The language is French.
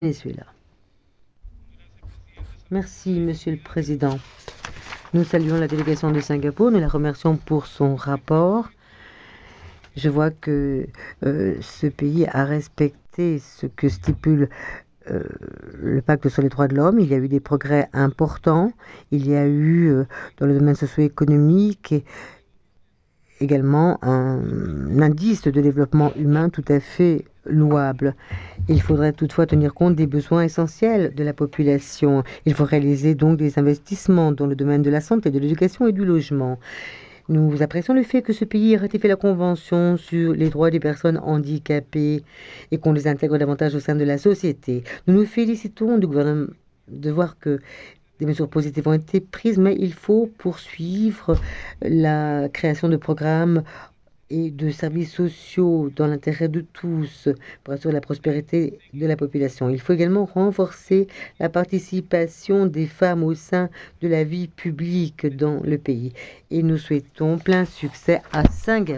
Venezuela. Merci, Monsieur le Président. Nous saluons la délégation de Singapour, nous la remercions pour son rapport. Je vois que ce pays a respecté ce que stipule le pacte sur les droits de l'homme. Il y a eu des progrès importants. Il y a eu, dans le domaine socio-économique, également un indice de développement humain tout à fait louable. Il faudrait toutefois tenir compte des besoins essentiels de la population. Il faut réaliser donc des investissements dans le domaine de la santé, de l'éducation et du logement. Nous apprécions le fait que ce pays ait ratifié la Convention sur les droits des personnes handicapées et qu'on les intègre davantage au sein de la société. Nous nous félicitons du gouvernement de voir que des mesures positives ont été prises, mais il faut poursuivre la création de programmes et de services sociaux dans l'intérêt de tous pour assurer la prospérité de la population. Il faut également renforcer la participation des femmes au sein de la vie publique dans le pays. Et nous souhaitons plein succès à Singapour.